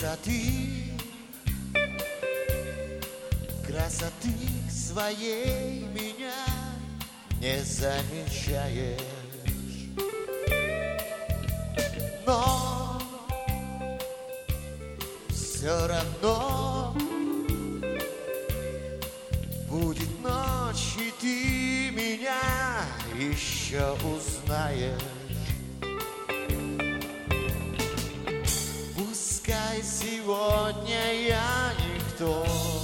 красоты своей меня не замечаешь. Но все равно будет ночь, и ты меня еще узнаешь. Пускай сегодня я никто,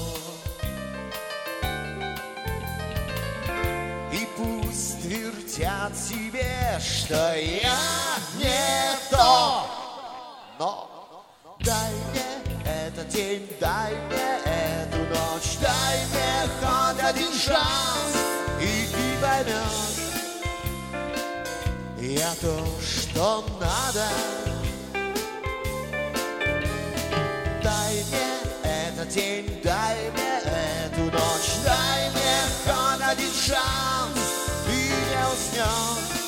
и пусть твердят тебе, что я не то. Но дай мне этот день, дай мне эту ночь, дай мне хоть один шанс, и ты поймешь, я то, что надо. Дай мне этот день, дай мне эту ночь, дай мне хоть один шанс, ты не уснешь,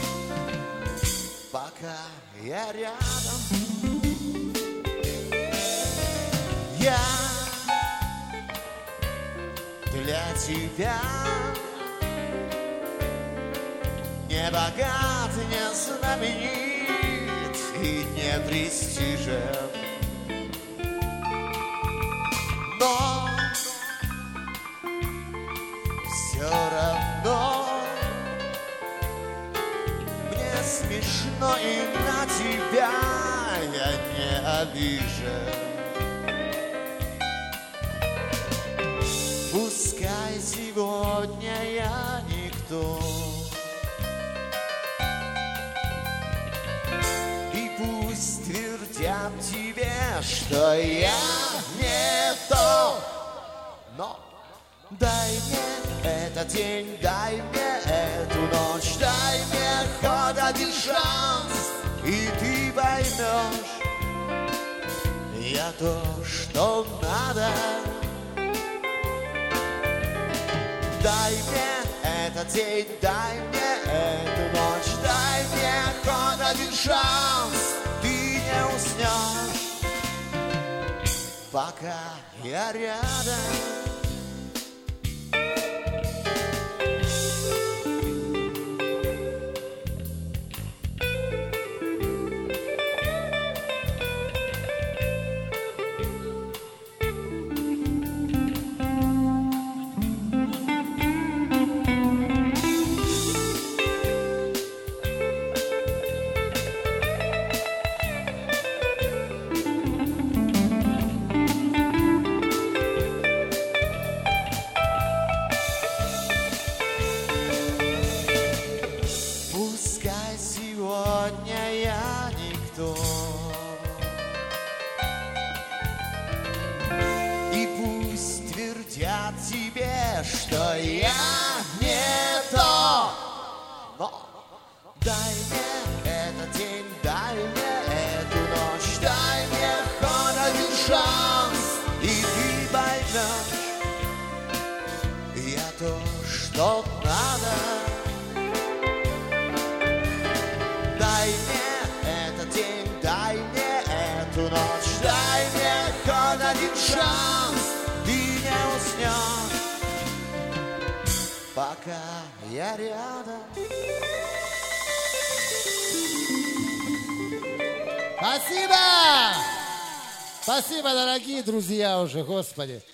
пока я рядом. Я для тебя не богат, не знаменит и не престижен, но все равно мне смешно, и на тебя я не обижен. Пускай сегодня я никто, и пусть твердят тебе, что я не то. Но дай мне этот день, дай мне эту ночь, дай мне хоть один шанс, и ты поймешь, я то, что надо. Дай мне этот день, дай мне эту ночь, дай мне хоть один шанс, ты не уснешь, пока я рядом. Пускай сегодня я никто, и пусть твердят тебе, что я не то. Но дай мне этот день, дай мне эту ночь, дай мне хоть один шанс, и ты поймешь, я то, что надо. Дай мне этот день, дай мне эту ночь, дай мне хоть один шанс, ты не уснешь, пока я рядом. Спасибо! Спасибо, дорогие друзья уже, Господи.